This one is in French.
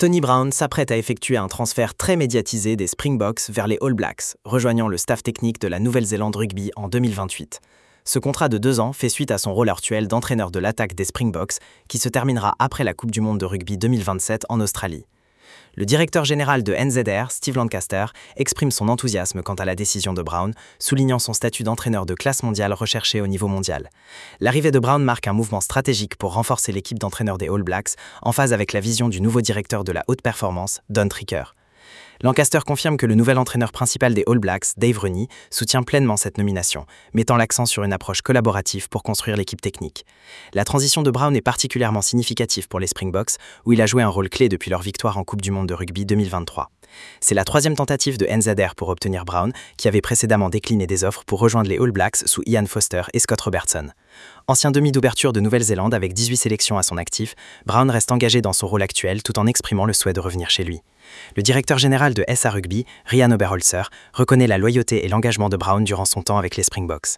Tony Brown s'apprête à effectuer un transfert très médiatisé des Springboks vers les All Blacks, rejoignant le staff technique de la Nouvelle-Zélande Rugby en 2028. Ce contrat de 2 ans fait suite à son rôle actuel d'entraîneur de l'attaque des Springboks, qui se terminera après la Coupe du Monde de rugby 2027 en Australie. Le directeur général de NZR, Steve Lancaster, exprime son enthousiasme quant à la décision de Brown, soulignant son statut d'entraîneur de classe mondiale recherché au niveau mondial. L'arrivée de Brown marque un mouvement stratégique pour renforcer l'équipe d'entraîneurs des All Blacks, en phase avec la vision du nouveau directeur de la haute performance, Don Tricker. Lancaster confirme que le nouvel entraîneur principal des All Blacks, Dave Rennie, soutient pleinement cette nomination, mettant l'accent sur une approche collaborative pour construire l'équipe technique. La transition de Brown est particulièrement significative pour les Springboks, où il a joué un rôle clé depuis leur victoire en Coupe du Monde de rugby 2023. C'est la 3e tentative de NZR pour obtenir Brown, qui avait précédemment décliné des offres pour rejoindre les All Blacks sous Ian Foster et Scott Robertson. Ancien demi d'ouverture de Nouvelle-Zélande avec 18 sélections à son actif, Brown reste engagé dans son rôle actuel tout en exprimant le souhait de revenir chez lui. Le directeur général de SA Rugby, Ryan Oberholzer, reconnaît la loyauté et l'engagement de Brown durant son temps avec les Springboks.